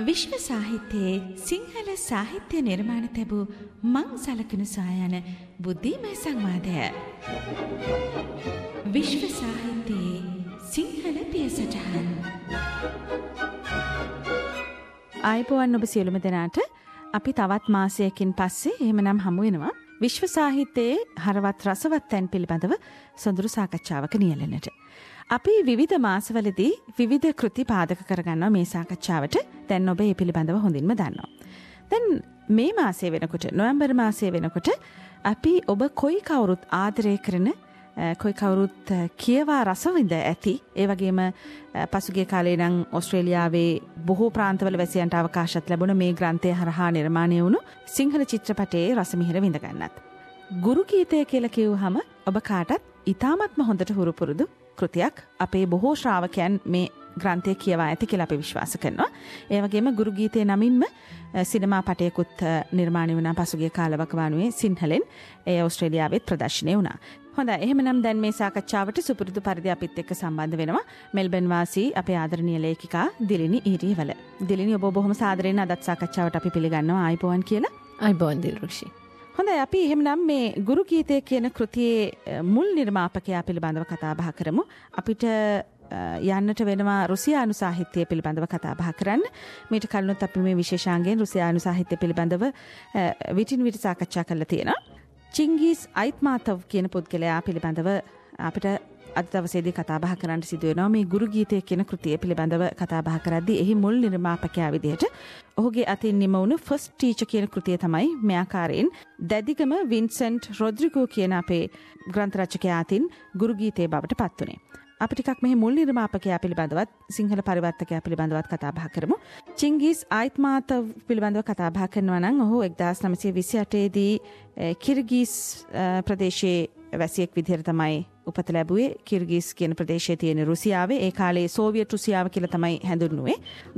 විශ්ව සාහිත්‍යයේ සිංහල සාහිත්‍ය නිර්මාණ තැබූ මං සලකනු සොයායන බුද්ධිමය සංවාදය. විශ්ව සාහිත්‍යයේ සිංහල පියසටහන්. ආයුබෝවන් ඔබ සියලුම දෙනාට. අපි තවත් මාසයකින් පස්සේ එහෙමනම් හමු වෙනවා විශ්ව සාහිත්‍යයේ හරවත් රසවත් තැන් පිළිබඳව සොඳුරු සාකච්ඡාවක නියැලෙන්නට. අපි විවිධ මාසවලදී විවිධ කෘති පාදක කරගන්නවා මේ සාකච්ඡාවට. දැන් ඔබ මේ පිළිබඳව හොඳින්ම දන්නවා. දැන් මේ මාසයේ වෙනකොට නොවැම්බර් මාසයේ වෙනකොට අපි ඔබ කොයි කවුරුත් ආදරය කරන කොයි කවුරුත් කියවා රසවිඳ ඇති ඒ වගේම පසුගිය කාලේ නම් ඕස්ට්‍රේලියාවේ බොහෝ ප්‍රාන්තවල වැසියන්ට අවකාශත් ලැබුණ මේ ග්‍රන්ථය හරහා නිර්මාණය වුණු සිංහල චිත්‍රපටයේ රසමිහිර විඳ ගන්නත්. ගුරු ගීතය කියලා කිව්වහම ඔබ කාටත් ඉතාමත්ම හොඳට හුරු පුරුදු කෘතියක්. අපේ බොහෝ ශ්‍රාවකයන් මේ ග්‍රන්ථය කියවා ඇති කියලා අපි විශ්වාස කරනවා. ඒ වගේම ගුරු ගීතයේ නමින්ම සිනමා පටයකුත් නිර්මාණය වුණා පසුගිය කාලවකවානුවේ සිංහලෙන්. ඒ ඕස්ට්‍රේලියාවෙත් ප්‍රදර්ශනය වුණා. හොඳයි, එහෙමනම් දැන් මේ සාකච්ඡාවට සුපුරුදු පරිදි අපිත් එක්ක සම්බන්ධ වෙනවා මෙල්බන් වාසී අපේ ආදරණීය ලේඛිකා දිලිනි ඊරිවල. දිලිනි, ඔබ බොහොම සාදරයෙන් අදත් සාකච්ඡාවට අපි පිළිගන්නවා. ආයිබෝවන් කියලා. ආයිබෝවන් දිල්රුක්ෂි. හොඳයි, අපි එහෙමනම් මේ ගුරු ගීතය කියන කෘතියේ මුල් නිර්මාපකයා පිළිබඳව කතා බහ කරමු. අපිට යන්නට වෙනවා රුසියානු සාහිත්‍යය පිළිබඳව කතා බහ කරන්න. මීට කලිනුත් අපි මේ විශේෂාංගයෙන් රුසියානු සාහිත්‍ය පිළිබඳව විටින් විට සාකච්ඡා කරලා තියෙනවා. චිංගිස් අයිත්මාතව් කියන පුද්ගලයා පිළිබඳව අපිට අද දවසේදී කතා බහ කරන්න සිදු වෙනවා. මේ ගුරු ගීතය කියන කෘතිය පිළිබඳව කතා බහ කරද්දී එහි මුල් නිර්මාපකයා විදිහට ඔහුගේ අතින් නිම වුණු ෆස්ට් ටීචර් කියන කෘතිය තමයි මේ ආකාරයෙන් දැදිගම වින්සන්ට් රොඩ්රිගෝ කියන අපේ ග්‍රන්ථ රචකයා අතින් ගුරු ගීතයේ බවට පත් වුණේ. අපි ටිකක් මෙහි මුල් නිර්මාපකයා පිළිබඳවත් සිංහල පරිවර්තකයා පිළිබඳවත් කතා බහ කරමු. චිංගිස් අයිත්මාතව් පිළිබඳව කතා බහ කරනවා නම් ඔහු 1928 දී කිර්ගිස් ප්‍රදේශයේ වැසියෙක් විදිහට තමයි උපත ලැබුවේ. කිර්ගිස් කියන ප්‍රදේශයේ තියෙන රුසියාවේ ඒ කාලේ සෝවියට් රුසියාව කියලා තමයි හැඳින්වුවේ.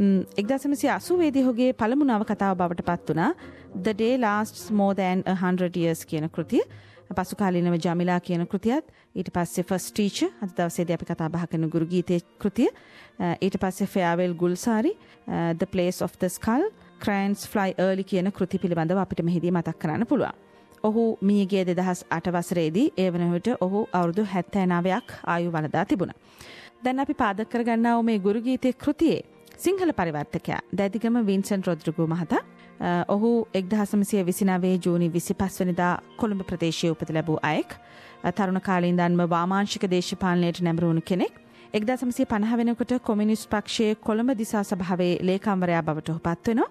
1980 දී ඔහුගේ පළමු නවකතාව බවට පත් වුණා The Day Lasts More Than 100 Years කියන කෘතිය. පසු කාලීනව ජමිලා කියන කෘතියත්, ඊට පස්සේ ෆස්ට් ටීචර් අද දවසේදී අපි කතා බහ කරන ගුරු ගීතයේ කෘතිය, ඊට පස්සේ ෆෙයාවෙල් Gulsary, The Place of the Skull, Cranes Fly Early කියන කෘති පිළිබඳව අපිට මෙහිදී මතක් කරන්න පුළුවන්. ඔහු මියගිය 2008 වසරේදී ඒ වන විට ඔහු අවුරුදු 79ක් ආයු වළඳා තිබුණා. දැන් අපි පාදක කරගන්නා මේ ගුරු ගීතයේ කෘතියේ සිංහල පරිවර්තකයා දැදිගම වින්සන්ට් රොඩ්රිගෝ මහතා. ඔහු 1929 ජූනි 25 වෙනිදා කොළඹ ප්‍රදේශයේ උපත ලැබූ අයෙක්. තරුණ කාලේ ඉඳන්ම වාමාංශික දේශපාලනයට නැඹුරු වුණු කෙනෙක්. 1950 වෙනකොට කොමියුනිස්ට් පක්ෂයේ කොළඹ දිසා සභාවේ ලේකම්වරයා බවට ඔහුපත් වෙනවා.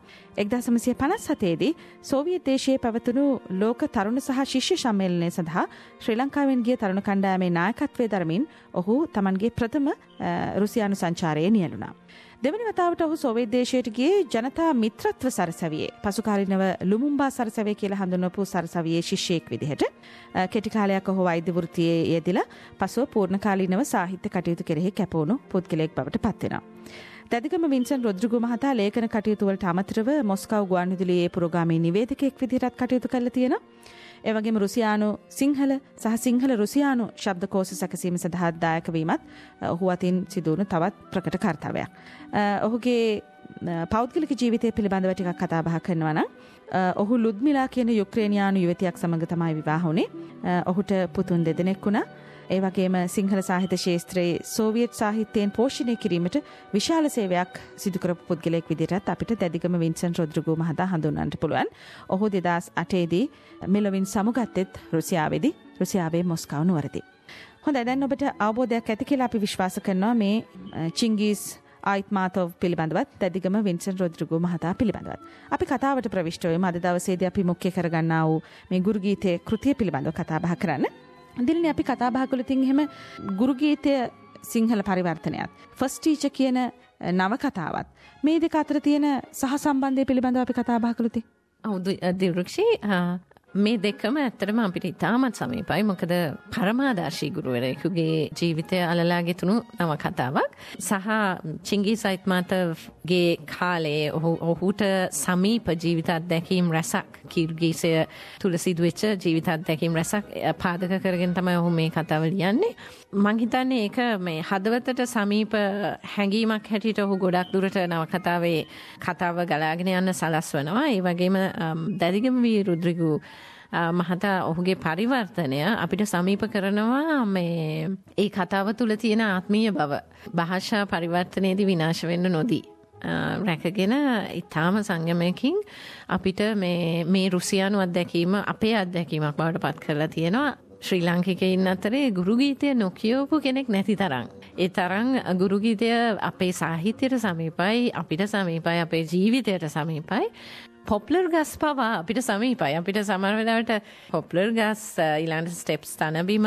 1957 දී සෝවියට් දේශයේ පැවතුණු ලෝක තරුණ සහ ශිෂ්‍ය සම්මේලනය සඳහා ශ්‍රී ලංකාවෙන් ගිය තරුණ කණ්ඩායමේ නායකත්වයේ දරමින් ඔහු තමන්ගේ ප්‍රථම රුසියානු සංචාරයේ නියැලුණා. දෙවනි වතාවට ඔහු සෝවියට් දේශයට ගියේ ජනතා මිත්‍රත්ව සරසවියේ පසුකාලීනව ලුමුම්බා සරසවිය කියලා හඳුන්වපු සරසවියේ ශිෂ්‍යයෙක් විදිහට කෙටි කාලයක් ඔහු වෛද්‍ය වෘත්තියේ යෙදিলা පසුව පූර්ණකාලීනව සාහිත්‍ය කටයුතු කෙරෙහි කැපවුණු පුද්ගලයෙක් බවට පත් වෙනවා. දැදිගම වින්සන්ට් රොඩ්රිගෝ මහතා ලේඛන කටයුතු වලට අමතරව මොස්කව් ගුවන්විදුලියේ පුරෝගාමී නිවේදකයෙක් විදිහටත් කටයුතු කරලා තියෙනවා. ඒ වගේම රුසියානු සිංහල සහ සිංහල රුසියානු ශබ්දකෝෂ සැකසීම සඳහා දායක වීමත් ඔහු අතින් සිදුවුණු තවත් ප්‍රකට කර්තව්‍යයක්. ඔහුගේ පෞද්ගලික ජීවිතය පිළිබඳව ටිකක් කතා බහ කරනවා නම් ඔහු ලුඩ්මිලා කියන යුක්‍රේනියානු යුවතියක් සමග තමයි විවාහ වුණේ. ඔහුට පුතුන් දෙදෙනෙක් වුණා. ඒ වගේම සිංහල සාහිත්‍ය ක්ෂේත්‍රයේ සෝවියට් සාහිත්‍යයෙන් පෝෂණය කිරීමට විශාල සේවයක් සිදු කරපු පුද්ගලයෙක් විදිහට අපිට දැදිගම වින්සන්ට් රොඩ්රිගෝ මහතා හඳුන්වන්නට පුළුවන්. ඔහු 2008 දී මෙලොවින් සමුගත්තෙත් රුසියාවේදී, රුසියාවේ මොස්කව් නුවරදී. හොඳයි, දැන් ඔබට අවබෝධයක් ඇති කියලා අපි විශ්වාස කරනවා මේ චිංගිස් අයිත්මාතව් පිළිබඳවත් දැදිගම වින්සන්ට් රොඩ්රිගෝ මහතා පිළිබඳවත්. අපි කතාවට ප්‍රවිෂ්ඨ වෙමු. අද දවසේදී අපි මුඛ්‍ය කරගන්නා වූ මේ ගුරු ගීතයේ කෘතිය පිළිබඳව කතා බහ කරන්න. දිලිනි, අපි කතා බහ කළොත් එහෙම ගුරු ගීතය සිංහල පරිවර්තනයත් ෆස්ට් ටීචර් කියන නවකතාවත් මේ දෙක අතර තියෙන සහසම්බන්ධය පිළිබඳව අපි කතා බහ කළොත් දිල්රුක්ෂි, මේ දෙකම ඇත්තටම අපිට ඉතාමත් සමීපයි. මොකද පරමාදර්ශී ගුරුවරයෙකුගේ ජීවිතය අලලා ගෙතුණු නවකතාවක්. සහ චිංගිස් අයිත්මාතව්ගේ කාලේ ඔහුට සමීප ජීවිත අත්දැකීම් රැසක්, කිර්ගීසය තුල සිදුවෙච්ච ජීවිත අත්දැකීම් රැසක් පාදක කරගෙන තමයි ඔහු මේ කතාව ලියන්නේ. මං හිතන්නේ ඒක මේ හදවතට සමීප හැඟීමක් හැටියට ඔහු ගොඩක් දුරට නවකතාවේ කතාව ගලාගෙන යන්න සලස්වනවා. ඒ වගේම දැරිගම රුද්‍රිගු මහතා ඔහුගේ පරිවර්තනය අපිට සමීප කරනවා මේ ඒ කතාව තුළ තියෙන ආත්මීය බව. භාෂා පරිවර්තනයේදී විනාශ වෙන්න නොදී රැකගෙන ඉතාම සංයමයකින් අපිට මේ රුසියානු අත්දැකීම අපේ අත්දැකීමක් බවට පත් කරලා තියෙනවා. ශ්‍රී ලාංකිකයින් අතරේ ගුරු ගීතය නොකියවපු කෙනෙක් නැති තරම්. ඒ තරම් ගුරු ගීතය අපේ සාහිත්‍යයට සමීපයි, අපිට සමීපයි, අපේ ජීවිතයට සමීපයි. පොප්ලර් ගස් පවා අපිට සමීපයි. අපිට සමහර වෙලාවට පොප්ලර් ගස් ඊළඟට ස්ටෙප්ස් තනබිම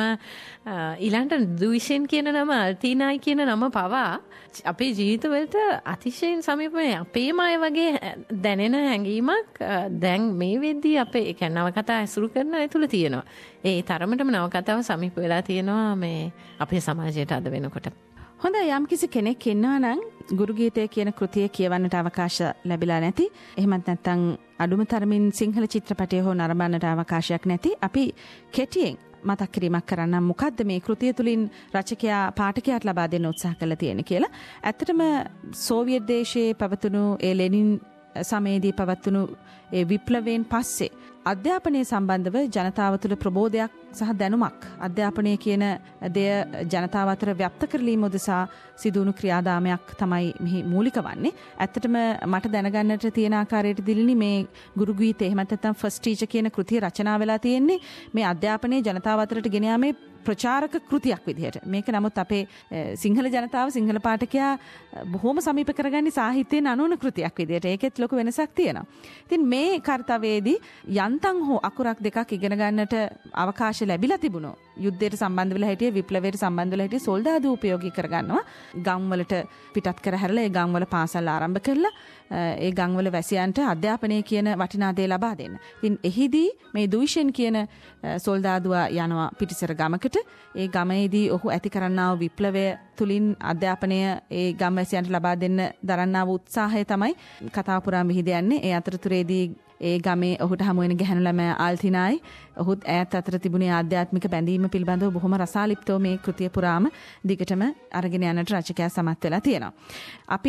ඊළඟට දුවිෂෙන් කියන නම අල්ටීනායි කියන නම පවා අපේ ජීවිතවලට අතිශයින් සමීපයි. අපේම අය වගේ දැනෙන හැඟීමක් දැන් මේ වෙද්දී අපේ ඒ කියන්නේ නවකතා ඇසුරු කරන අය තුල තියෙනවා. ඒ තරමටම නවකතාව සමීප වෙලා තියෙනවා මේ අපේ සමාජයට අද වෙනකොට. හොඳ යම්කිසි කෙනෙක් ඉන්නවා නම් ගුරු ගීතය කියන කෘතිය කියවන්නට අවකාශ ලැබිලා නැති, එහෙමත් නැත්නම් අඩුම තරමින් සිංහල චිත්‍රපටය හෝ නරඹන්නට අවකාශයක් නැති, අපි කෙටියෙන් මතක් කිරීමක් කරන්න මොකද්ද මේ කෘතිය තුලින් රචකයා පාඨකයාට ලබා දෙන්න උත්සාහ කළා තියෙන කියලා. ඇත්තටම සෝවියට් දේශයේ පැවතුණු ඒ ලෙනින් සමයේදී පැවතුණු ඒ විප්ලවයෙන් පස්සේ අධ්‍යාපනය සම්බන්ධව ජනතාව තුළ ප්‍රබෝධයක් සහ දැනුමක් අධ්‍යාපනය කියන දෙය ජනතාව අතර ව්‍යප්ත කරලීම උදෙසා සිදුවුණු ක්‍රියාදාමයක් තමයි මෙහි මූලික වන්නේ. ඇත්තටම මට දැනගන්නට තියෙන ආකාරයට දිලිනි මේ ගුරු ගීතේ එහෙම නැත්නම් ෆස්ට් ටීචර් කියන කෘතිය රචනා වෙලා තියෙන්නේ මේ අධ්‍යාපනයේ ජනතාව අතරට ගෙන යාමේ ප්‍රචාරක කෘතියක් විදිහට. මේක නමුත් අපේ සිංහල ජනතාව සිංහල පාඨකයා බොහොම සමීප කරගන්නේ සාහිත්‍යයෙන් අනුන කෘතියක් විදිහට. ඒකෙත් ලොකු වෙනසක් තියෙනවා. ඉතින් මේ කාර්යවේදී යන්තම් හෝ අකුරක් දෙකක් ඉගෙන ගන්නට අවකාශ ලැබිලා තිබුණා. යුද්ධයට සම්බන්ධ වෙලා හිටියේ, විප්ලවයට සම්බන්ධ වෙලා හිටියේ සොල්දාදු උපයෝගී කරගන්නවා. ගම්වලට පිටත් කර හැරලා ඒ ගම්වල පාසල් ආරම්භ කරලා ඒ ගම්වල වැසියන්ට අධ්‍යාපනය කියන වටිනා දේ ලබා දෙන්න. ඉතින් එහිදී මේ දුයිෂෙන් කියන සොල්දාදුවා යනවා පිටිසර ගමකට. ඒ ගමේදී ඔහු ඇති කරන්නා වූ විප්ලවය තුලින් අධ්‍යාපනය ඒ ගම්වැසියන්ට ලබා දෙන්න දරන්නා වූ උත්සාහය තමයි කතාව පුරාම විහිදෙන්නේ. ඒ අතරතුරේදී ඒ ගමේ ඔහුට හමු වෙන ගැහැණු ළමයා ආල්තිනායි ඔහුත් ඈත් අතර තිබුණේ ආධ්‍යාත්මික බැඳීම පිළිබඳව බොහොම රසාලිප්තව මේ කෘතිය පුරාම දිගටම අරගෙන යන්නට රචකයා සමත් වෙලා තියෙනවා. අපි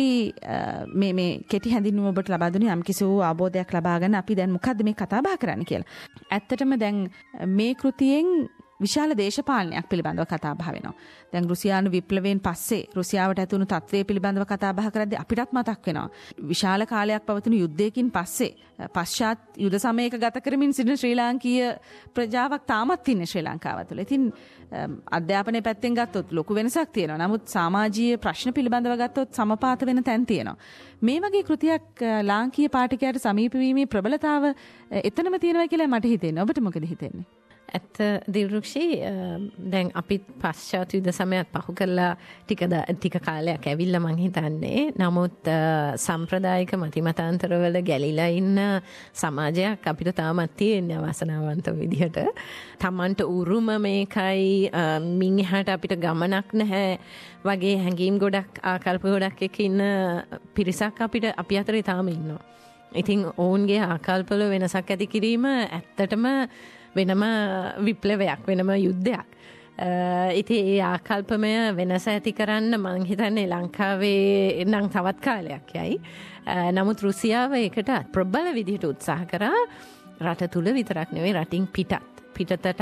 මේ කෙටි හැඳින්වීම ඔබට ලබා දුන්නේ යම්කිසි වූ අවබෝධයක් ලබා ගන්න අපි දැන් මොකද්ද මේ කතා බහ කරන්නේ කියලා. ඇත්තටම දැන් මේ කෘතියෙන් විශාල දේශපාලනයක් පිළිබඳව කතා බහ වෙනවා. දැන් රුසියානු විප්ලවයෙන් පස්සේ රුසියාවට ඇතුණු තත්ත්වය පිළිබඳව කතා බහ කරද්දී අපිටත් මතක් වෙනවා. විශාල කාලයක් පවතින යුද්ධයකින් පස්සේ පශ්චාත් යුද සමයක ගත කරමින් සිටින ශ්‍රී ලාංකීය ප්‍රජාවක් තාමත් ඉන්නේ ශ්‍රී ලංකාව තුළ. ඉතින් අධ්‍යාපනයේ පැත්තෙන් ගත්තොත් ලොකු වෙනසක් තියෙනවා. නමුත් සමාජීය ප්‍රශ්න පිළිබඳව ගත්තොත් සමපාත වෙන තැන් තියෙනවා. මේ වගේ කෘතියක් ලාංකීය පාඨකයාට සමීප වීමේ ප්‍රබලතාව එතනම තියෙනවා කියලා මට හිතෙනවා. ඔබට මොකද හිතෙන්නේ? ඇත්ත දිවෘක්ෂී දැන් අපිත් පශ්චාත් යුද සමයත් පහු කරලා ටික කාලයක් ඇවිල්ලා මං හිතන්නේ. නමුත් සම්ප්‍රදායික මතිමතාන්තරවල ගැලිලා ඉන්න සමාජයක් අපිට තාමත් තියෙන අවසනාවන්ත විදිහට. Tamanට උරුම මේකයි මින් එහාට අපිට ගමනක් නැහැ වගේ හැඟීම් ගොඩක් ආකල්ප ගොඩක් එක්ක ඉන්න පිරිසක් අපි අතරේ තාම ඉන්නවා. ඉතින් ඔවුන්ගේ ආකල්පවල වෙනසක් ඇති කිරීම ඇත්තටම වෙනම විප්ලවයක්, වෙනම යුද්ධයක්. ඉතින් ඒ ආකල්පමය වෙනස ඇති කරන්න මං හිතන්නේ ලංකාවේ නම් තවත් කාලයක් යයි. නමුත් රුසියාව ඒකට ප්‍රබල විදිහට උත්සාහ කරා. රට තුල විතරක් නෙවෙයි රටින් පිටතටත්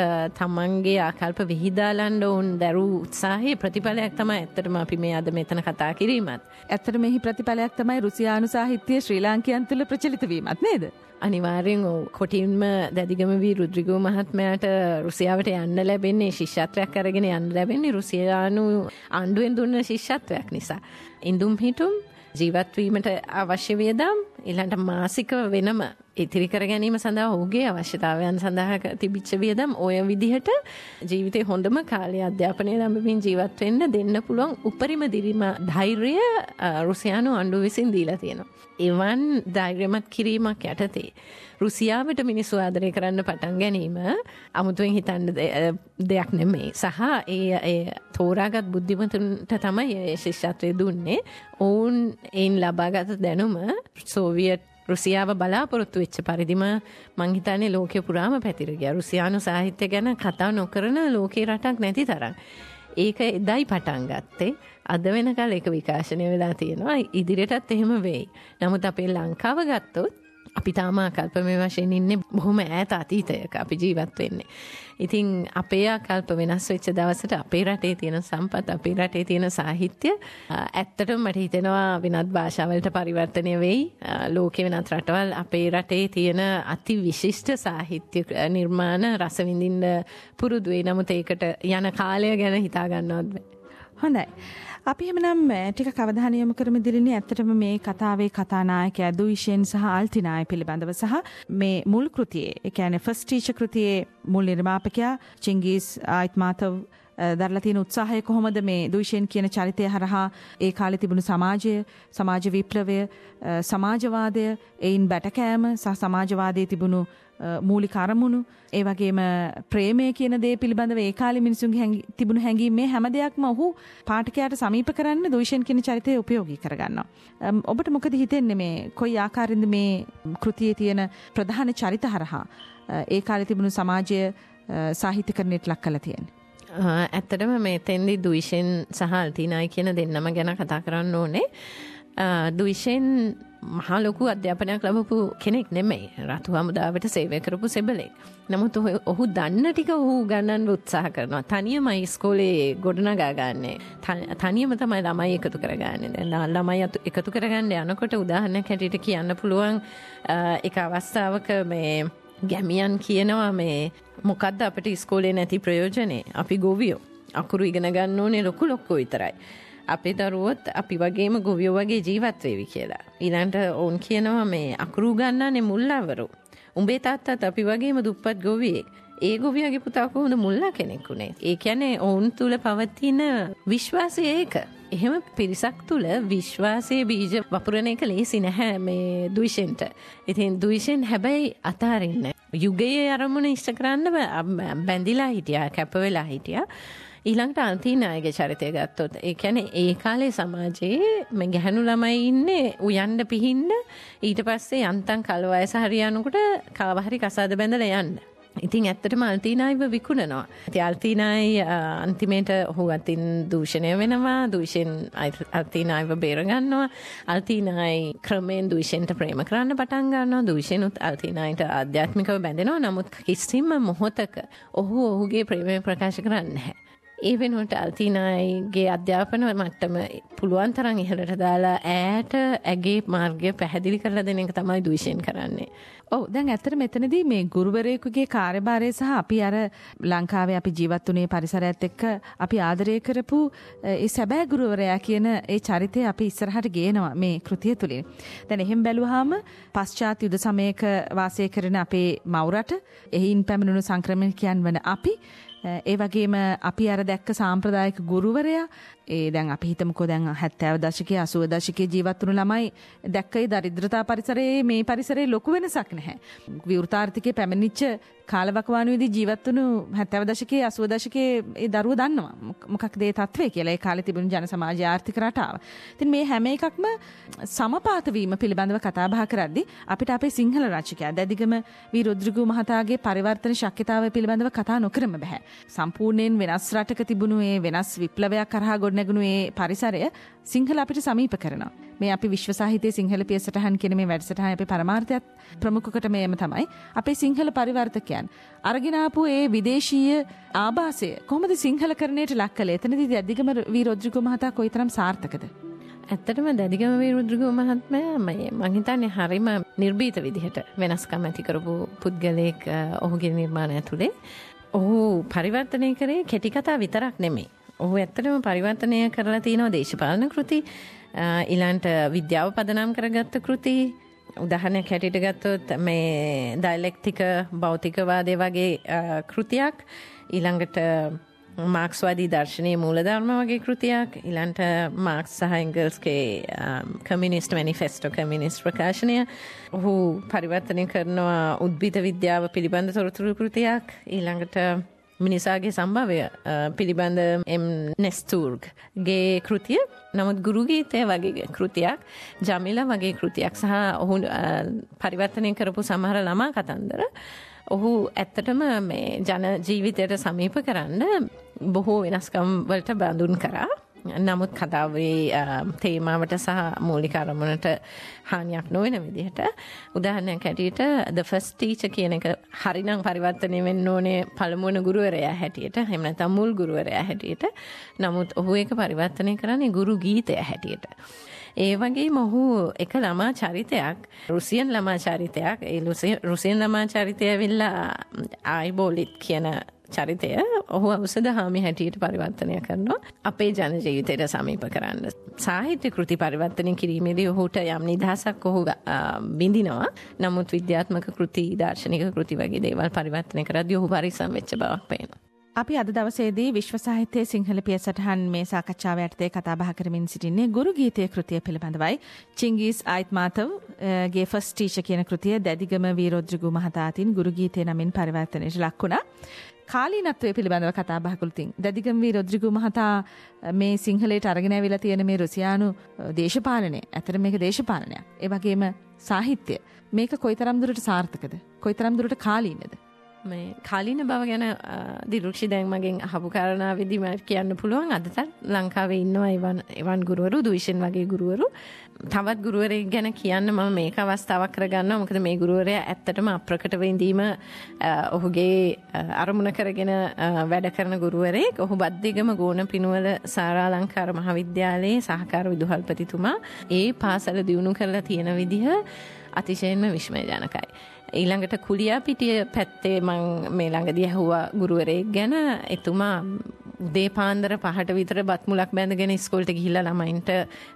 තමන්ගේ ආකල්ප විහිදාලන්න ඕන් දරූ උත්සාහයේ ප්‍රතිඵලයක් තමයි ඇත්තටම අපි මේ අද මෙතන කතා කිරීමත්. ඇත්තට මෙහි ප්‍රතිඵලයක් තමයි රුසියානු සාහිත්‍යයේ ශ්‍රී ලාංකිකයන් තුළ ප්‍රචලිත වීමත් නේද? අනිවාර්යෙන් කොටින්ම දැදිගම වී රුද්‍රිගෝ මහත්මයාට රුසියාවට යන්න ලැබෙන්නේ ශිෂ්‍යත්වයක් අරගෙන යන්න ලැබෙන්නේ රුසියානු ආණ්ඩුවෙන් දුන්න ශිෂ්‍යත්වයක් නිසා. ඉඳුම් හිටුම් ජීවත් වීමට අවශ්‍ය වියදම් ඊළඟට මාසික වෙනම ඉතිරි කර ගැනීම සඳහා ඔහුගේ අවශ්‍යතාවයන් සඳහා තිබිච්ච වියදම් ඔය විදිහට ජීවිතේ හොඳම කාලය අධ්‍යාපනය ලැබමින් ජීවත් වෙන්න දෙන්න පුළුවන් උපරිම ධෛර්යය රුසියානු ආණ්ඩුව විසින් දීලා තියෙනවා. එවන් ධෛර්යමත් කිරීමක් යටතේ රුසියාවට මිනිස්සු ආදරය කරන්න පටන් ගැනීම අමුතුවෙන් හිතන්න දෙයක් නෙමෙයි. සහ ඒ තෝරාගත් බුද්ධිමතුන්ට තමයි ඒ ශිෂ්‍යත්වය දුන්නේ. ඔවුන් එයින් ලබාගත් දැනුම සෝවියට් රුසියාව බලාපොරොත්තු වෙච්ච පරිදිම මං හිතන්නේ ලෝකෙ පුරාම පැතිර ගියා. රුසියානු සාහිත්‍ය ගැන කතා නොකරන ලෝකේ රටක් නැති තරම්. ඒක එදයි පටන් ගත්තේ. අද වෙනකල් ඒක විකාශනය වෙලා තියෙනවා. ඉදිරියටත් එහෙම වෙයි. නමුත් අපේ ලංකාව ගත්තොත් අපි තාම ආකල්පමය වශයෙන් ඉන්නේ බොහොම ඈත අතීතයක අපි ජීවත් වෙන්නේ. ඉතින් අපේ ආකල්ප වෙනස් වෙච්ච දවසට අපේ රටේ තියෙන සම්පත්, අපේ රටේ තියෙන සාහිත්‍ය ඇත්තටම මට හිතෙනවා වෙනත් භාෂාවලට පරිවර්තනය වෙයි. ලෝකේ වෙනත් රටවල් අපේ රටේ තියෙන අති විශිෂ්ට සාහිත්‍ය නිර්මාණ රස විඳින්න පුරුදු වෙයි. නමුත් ඒකට යන කාලය ගැන හිතා ගන්නවත් බැහැ. හොඳයි. අපි එහෙමනම් ටිකක් අවධානය යොමු කරමු දිලිනි. ඇත්තටම මේ කතාවේ කතානායකයා දුයිෂෙන් සහ අල්තිනාය පිළිබඳව සහ මේ මුල් කෘතියේ, ඒ කියන්නේ ෆස්ට් ටීචර් කෘතියේ මුල් නිර්මාපකයා චිංගිස් ආයිත්මාතව් දරලා තියෙන උත්සාහය කොහොමද මේ දුයිෂෙන් කියන චරිතය හරහා ඒ කාලේ තිබුණු සමාජය, සමාජ විප්ලවය, සමාජවාදය, එයින් බැටකෑම සහ සමාජවාදයේ තිබුණු මූලික අරමුණු, ඒ වගේම ප්‍රේමය කියන දේ පිළිබඳව ඒ කාලේ මිනිසුන්ගේ තිබුණු හැඟීම්, මේ හැම දෙයක්ම ඔහු පාඨකයාට සමීප කරන්න දුයිෂෙන් කියන චරිතය උපයෝගී කරගන්නවා. ඔබට මොකද හිතෙන්නේ මේ කොයි ආකාරයෙන්ද මේ කෘතියේ තියෙන ප්‍රධාන චරිත හරහා ඒ කාලේ තිබුණු සමාජය සාහිත්‍යකරණයට ලක් කරලා තියෙන්නේ? ඇත්තටම මේ තෙන්දි දුයිෂෙන් සහ අල්තිනායි කියන දෙන්නම ගැන කතා කරන්න ඕනේ. දුයිෂෙන් මහා ලොකු අධ්‍යාපනයක් ලැබපු කෙනෙක් නෙමෙයි. රතු හමුදාවට සේවය කරපු සෙබළෙක්. නමුත් ඔහු දන්න ටික ඔහු ගන්නන්න උත්සාහ කරනවා. තනියමයි ඉස්කෝලේ ගොඩනගා ගන්නේ. තනියම තමයි ළමයි එකතු කරගන්නේ. දැන් ළමයි එකතු කරගන්න යනකොට උදාහරණයක් හැටියට කියන්න පුළුවන් එක අවස්ථාවක මේ ගැමියන් කියනවා මේ මොකද්ද අපිට ඉස්කෝලේ නැති ප්‍රයෝජනේ? අපි ගොවියෝ. අකුරු ඉගෙන ගන්න ඕනේ ලොකු විතරයි. අපේ දරුවොත් අපි වගේම ගොවියෝ වගේ ජීවත් වෙවි කියලා. ඊළඟට ඕන් කියනවා මේ අකුරු ගන්නනේ මුල්ලාවරු. උඹේ තාත්තත් අපි වගේම දුප්පත් ගොවියෙක්. ඒ ගොවියාගේ පුතා කොහොමද මුල්ලා කෙනෙක් උනේ? ඒ කියන්නේ ඔවුන් තුල පවතින විශ්වාසය ඒක. එහෙම පිරිසක් තුල විශ්වාසයේ බීජ වපුරන එක ලේසි නැහැ මේ දුයිෂෙන්ට. ඉතින් දුයිෂෙන් හැබැයි අතාරින්නේ. යුගයේ අරමුණ ඉෂ්ට කරන්න බැඳිලා හිටියා, කැප වෙලා හිටියා. ඊළඟට අල්තිනායගේ චරිතය ගත්තොත් ඒ කියන්නේ ඒ කාලේ සමාජයේ මේ ගැහණු ළමයි ඉන්නේ උයන්න පිහින්න, ඊට පස්සේ යන්තම් කල වයස හරියනකොට කාව හරි කසාද බැඳලා යන්න. ඉතින් ඇත්තටම අල්තිනායිව විකුණනවා. ඉතින් අල්තිනායි අන්තිමේට ඔහු අතින් දූෂණය වෙනවා. දුයිෂෙන් අල්තිනායිව බේර ගන්නවා. අල්තිනායි ක්‍රමෙන් දුයිෂෙන්ට ප්‍රේම කරන්න පටන් ගන්නවා. දුයිෂෙනුත් අල්තිනායිට ආධ්‍යාත්මිකව බැඳෙනවා. නමුත් කිසිම මොහොතක ඔහු ඔහුගේ ප්‍රේමය ප්‍රකාශ කරන්නේ නැහැ. ඒ වෙනුවට අල්තිනායිගේ අධ්‍යාපන මට්ටම පුළුවන් තරම් ඉහළට දාලා ඈට ඇගේ මාර්ගය පැහැදිලි කරලා දෙන එක තමයි දුයිෂෙන් කරන්නේ. ඔව්, දැන් ඇත්තට මෙතනදී මේ ගුරුවරයෙකුගේ කාර්යභාරය සහ අපි අර ලංකාවේ අපි ජීවත් වුණේ පරිසරයත් එක්ක අපි ආදරය කරපු ඒ සැබෑ ගුරුවරයා කියන ඒ චරිතය අපි ඉස්සරහට ගේනවා මේ කෘතිය තුලින්. දැන් එහෙම බැලුවාම පශ්චාත් යුද සමයක වාසය කරන අපේ මව්රට, එහින් පැමිණුණු සංක්‍රමණිකයන් වන අපි, ඒ වගේම අපි අර දැක්ක සාම්ප්‍රදායික ගුරුවරයා, ඒ දැන් අපි හිතමුකෝ දැන් 70 දශකයේ 80 දශකයේ ජීවත් වුණු ළමයි දැක්කේ දරිද්‍රතා පරිසරයේ මේ පරිසරයේ ලොකු වෙනසක් නැහැ. විවෘතාර්ථිකයේ පැමිණිච්ච කාලවකවානුවේදී ජීවත් වුණු 70 දශකයේ 80 දශකයේ ඒ දරුවෝ දන්නවා මොකක්ද ඒ තත්ත්වය කියලා. ඒ කාලේ තිබුණු ජන සමාජ ආර්ථික රටාව. ඉතින් මේ හැම එකක්ම සමපාත වීම පිළිබඳව කතා බහ කරද්දී අපිට අපේ සිංහල රචකයා දැදිගම වී රුද්‍රිගු මහතාගේ පරිවර්තන ශක්්‍යතාවය පිළිබඳව කතා නොකරම බෑ. සම්පූර්ණයෙන් වෙනස් රටක තිබුණු ඒ වෙනස් විප්ලවයක් කරහා ගොඩනැගුණු ඒ පරිසරය සිංහල අපිට සමීප කරනවා. මේ අපි විශ්ව සාහිත්‍යයේ සිංහල පියසටහන් කියන මේ වැඩසටහන අපේ පරමාර්ථයත් ප්‍රමුඛකට මේම තමයි. අපේ සිංහල පරිවර්තකයන් අරගෙන ආපු ඒ විදේශීය ආభాසය කොහොමද සිංහලකරණයට ලක් කළේ? එතනදී දැදිගම වී රුද්‍රිගු මහතා කොයිතරම් සාර්ථකද? ඇත්තටම දැදිගම වී රුද්‍රිගු මහත්මයා මම හිතන්නේ හරිම නිර්භීත විදිහට වෙනස්කම් ඇති කරපු පුද්ගලයෙක් ඔහුගේ නිර්මාණය තුළේ. ඔහු පරිවර්තනය කරේ කෙටි කතා විතරක් නෙමෙයි. ඔහු ඇත්තටම පරිවර්තනය කරලා තියෙනවා දේශපාලන කෘති, ඊළඟට විද්‍යාව පදනම් කරගත්ත කෘති. උදාහරණයක් හැටියට ගත්තොත් මේ ඩයලෙක්ටික භෞතිකවාදය වගේ කෘතියක්, ඊළඟට මාක්ස්වාදී දර්ශනීය මූලධර්ම වගේ කෘතියක්, ඊළඟට මාක්ස් සහ එංගල්ස්ගේ කමියුනිස්ට් මැනිෆෙස්ටෝ, කමියුනිස්ට් ප්‍රකාශනය. ඔහු පරිවර්තනය කරනවා උද්භිද විද්‍යාව පිළිබඳ තොරතුරු කෘතියක්, ඊළඟට මිනිසාගේ සම්භවය පිළිබඳ එම් නෙස්ටූර්ගේ කෘතිය. නමුත් ගුරුගීතය වගේ කෘතියක්, ජමිලා වගේ කෘතියක් සහ ඔහු පරිවර්තනය කරපු සමහර ළමා කතන්දර ඔහු ඇත්තටම මේ ජන ජීවිතයට සමීප කරන්න බොහෝ වෙනස්කම් වලට බඳුන් කරා. නමුත් කතාවේ තේමාවට සහ මූලික අරමුණට හානියක් නොවන විදිහට උදාහරණයක් හැටියට the first teacher කියන එක හරිනම් පරිවර්තනය වෙන්න ඕනේ පළමුවන ගුරුවරයා හැටියට. එහෙම නැත්නම් මුල් ගුරුවරයා හැටියට. නමුත් ඔහු ඒක පරිවර්තනය කරන්නේ ගුරු ගීතය හැටියට. ඒ වගේම ඔහු එක ළමා චරිතයක් රුසියන් ළමා චරිතයක් ඒ රුසියන් ළමා චරිතය ඇවිල්ලා ආයිබෝලිත් කියන චරිතය ඔහු අවසද හාමි හැටියට පරිවර්තනය කරනවා අපේ ජන ජීවිතයට සමීප කරන්න. සාහිත්‍ය කෘති පරිවර්තනය කිරීමේදී ඔහුට යම් නිදහසක් ඔහු විඳිනවා. නමුත් විද්‍යාත්මක කෘති, දාර්ශනික කෘති වගේ දේවල් පරිවර්තනය කරද්දී ඔහු පරිස්සම් වෙච්ච බවක් පේනවා. අපි අද දවසේදී විශ්ව සාහිත්‍යයේ සිංහල පියසටහන් මේ සාකච්ඡාව යටතේ කතා බහ කරමින් සිටින්නේ ගුරු ගීතයේ කෘතිය පිළිබඳවයි. චිංගිස් අයිත්මාතව් ගේ ෆස්ට් ටීචර් කියන කෘතිය දැදිගම වීරෝද්‍රිගු මහතා අතින් ගුරු ගීතය නමින් පරිවර්තනයට ලක් වුණා. කාලීනත්වය පිළිබඳව කතා බහ කළොතින් දැදිගම වීරෝද්‍රිගු මහතා මේ සිංහලයට අරගෙන ඇවිල්ලා තියෙන මේ රුසියානු දේශපාලනය ඇත්තට මේක දේශපාලනයක්. ඒ වගේම සාහිත්‍ය මේක කොයිතරම් දුරට සාර්ථකද? කොයිතරම් දුරට කාලීනද? මේ කාලීන බව ගැන දිරුක්ෂි දැන් මගෙන් අහපු කාරණාවේදී මට කියන්න පුළුවන් අදටත් ලංකාවේ ඉන්නවා එවන් ගුරුවරු දුයිෂන් වගේ ගුරුවරු. තවත් ගුරුවරයෙක් ගැන කියන්න මම මේක අවස්ථාවක් කරගන්නවා. මොකද මේ ගුරුවරයා ඇත්තටම අප්‍රකටව ඉඳීම ඔහුගේ අරමුණ කරගෙන වැඩ කරන ගුරුවරයෙක්. ඔහු බද්දිගම ගෝණ පිනුවල සාරාලංකාර මහාවිද්‍යාලයේ සහකාර විදුහල්පතිතුමා. ඒ පාසල දියුණු කරලා තියෙන විදිහ අතිශයින්ම විස්මයජනකයි. ඊළඟට කුලියා පිටිය පැත්තේ මං මේ ළඟදී ඇහුවා ගුරුවරයෙක් ගැන. එතුමා උදේ පාන්දර 5ට විතර බත් මුලක් බැඳගෙන ඉස්කෝලේට ගිහිල්ලා ළමයින්ට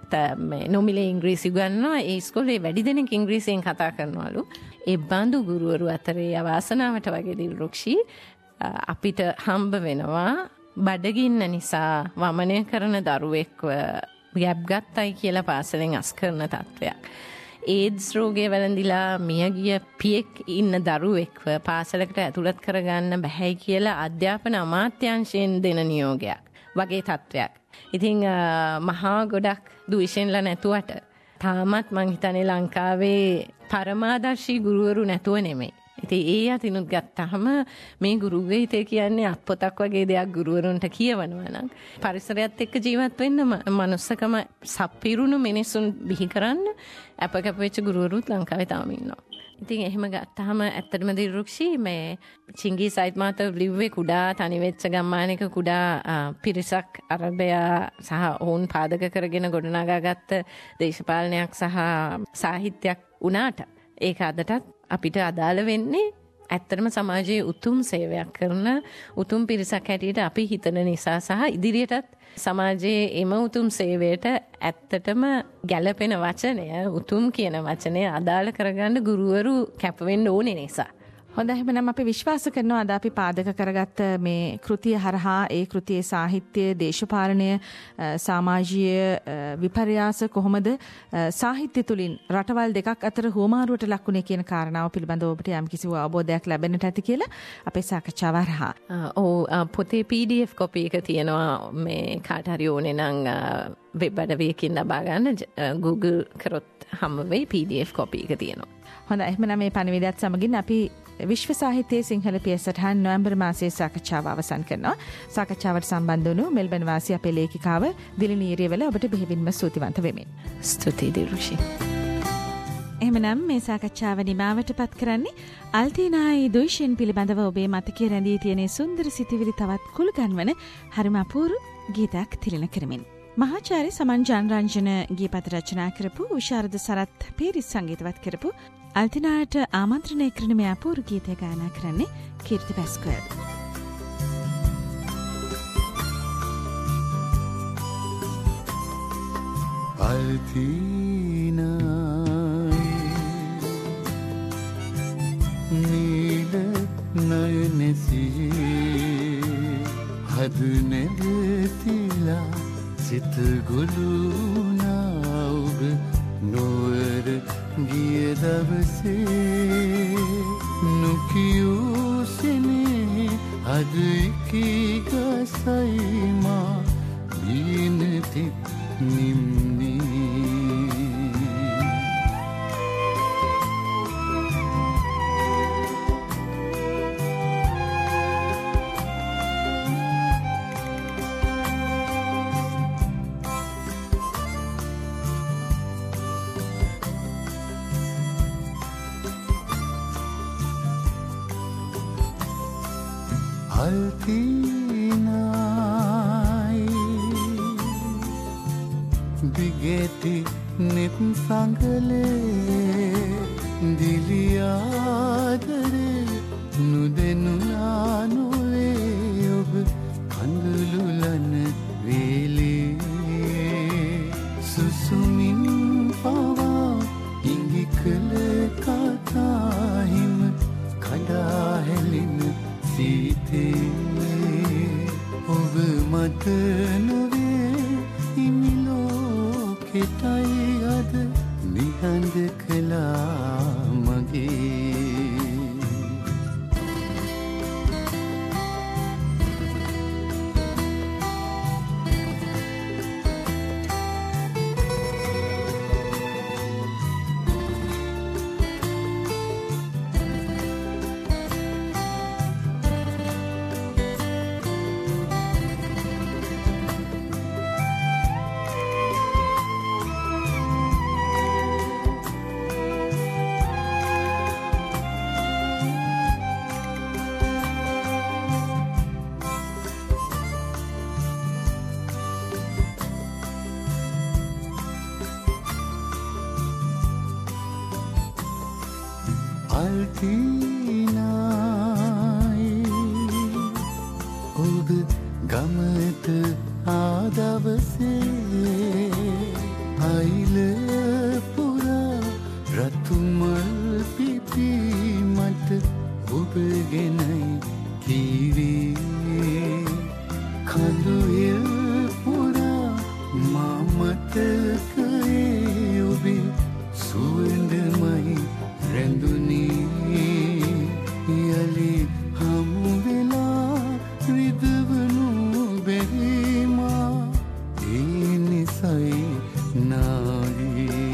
නොමිලේ ඉංග්‍රීසි උගන්වනවා. ඒ ඉස්කෝලේ වැඩි දෙනෙක් ඉංග්‍රීසියෙන් කතා කරනවලු. ඒ බඳු ගුරුවරු අතරේ අවාසනාවට වගේ දිරුක්ෂි අපිට හම්බ වෙනවා බඩගින්න නිසා වමනය කරන දරුවෙක්ව ගැබ් ගත්තයි කියලා පාසලෙන් අස් කරන තත්වයක්. ඒඩ්ස් රෝගය වැළඳිලා මියගිය පියෙක් ඉන්න දරුවෙක්ව පාසලකට ඇතුළත් කරගන්න බැහැයි කියලා අධ්‍යාපන අමාත්‍යාංශයෙන් දෙන නියෝගයක් වගේ තත්වයක්. ඉතින් මහා ගොඩක් දුවිෂන්ලා නැතුවට තාමත් මං හිතන්නේ ලංකාවේ පරමාදර්ශී ගුරුවරු නැතුව නෙමෙයි. ඉතින් ඒ අතිනුත් ගත්තාම මේ ගුරු ගීතය කියන්නේ අත්පොතක් වගේ දෙයක් ගුරුවරුන්ට කියවනවා නම් පරිසරයත් එක්ක ජීවත් වෙන්න මනුස්සකම සප්පිරුණු මිනිසුන් බිහි කරන්න අපකප වෙච්ච ගුරුවරුත් ලංකාවේ තාම ඉන්නවා. ඉතින් එහෙම ගත්තාම ඇත්තටම දිරුක්ෂි මේ චිංගිස් අයිත්මාතව් ලිව්වේ කුඩා තනිවෙච්ච ගම්මානයක කුඩා පිරිසක් අරබයා සහ ඔවුන් පාදක කරගෙන ගොඩනගාගත්ත දේශපාලනයක් සහ සාහිත්‍යයක් වුණාට ඒක අදටත් අපිට අදාළ වෙන්නේ ඇත්තටම සමාජයේ උතුම් සේවයක් කරන උතුම් පිරිසක් හැටියට අපි හිතන නිසා සහ ඉදිරියටත් සමාජයේ එම උතුම් සේවයට ඇත්තටම ගැළපෙන වචනය උතුම් කියන වචනය අදාළ කරගන්න ගුරුවරු කැප වෙන්න ඕනේ නිසා. හොඳයි එහෙනම් අපි විශ්වාස කරනවා අද අපි පාදක කරගත්ත මේ කෘතිය හරහා ඒ කෘතියේ සාහිත්‍ය, දේශපාලනය, සමාජීය විපර්යාස කොහොමද සාහිත්‍ය තුලින් රටවල් දෙකක් අතර හුවමාරුවට ලක්ුණේ කියන කාරණාව පිළිබඳව ඔබට යම්කිසි අවබෝධයක් ලැබෙන්නට ඇති කියලා අපේ සාකච්ඡාව හරහා. පොතේ PDF කොපි එක තියෙනවා මේ කාට හරි ඕනේ නම් වෙබ් අඩවියකින් ලබා ගන්න Google කරොත් හම්බ වෙයි PDF කොපි එක තියෙනවා. හොඳයි එහෙනම් මේ පණිවිඩයත් සමගින් අපි විශ්ව සාහිත්‍යයේ සිංහල පියසටහන් නොවැම්බර් මාසයේ සාකච්ඡාව අවසන් කරනවා. සාකච්ඡාවට සම්බන්ධ වුණු මෙල්බන් වාසී අපේ ලේඛිකාව දිලිනී ඉරියවල ඔබට බෙහෙවින්ම ස්තුතිවන්ත වෙමි. ස්තුතියි දිරුෂි. එහෙමනම් මේ සාකච්ඡාව නිමාවට පත් කරන්නේ අල්තීනායි දුයිෂන් පිළිබඳව ඔබේ මතකයේ රැඳී තියෙන සුන්දර සිතුවිලි තවත් කුළු ගන්වන හරිම අපූර්ව ගීතයක් තිලන කරමින්. මහාචාර්ය සමන් ජානරංජන ගීපද රචනා කරපු විශාරද සරත් පීරිස් සංගීතවත් කරපු අල්තිනාට ආමන්ත්‍රණය කරන මේ අපූර්ව ගීතය ගායනා කරන්නේ කීර්ති පැස්කෝල්. අල්තිනායි නීල නයනසියේ හද නැවතිලා සිත ගොළුනා ඔබ නොවර ගිය දවසේ නොකියූ සෙනේ අද එකී ගසයි මා දීනතිත් නිම්නේ Altinai Bigeti nip sangale Diliyadare Nudenulanuve Ob Kandululan Vele Susumin Pava Ingikale Katahim Kadahelin Site Ob Matanove Imiloketai Ad Nihand Kala Mage Altinai Ob Gamata Adavase Aile Pura Ratumal Pipi Mat Ob Genai Kiwi Kanduil Pura Mamata Kare Obi Suendamai Renduni Yali Hamuvela Ridavanu Berima Inisai Nagi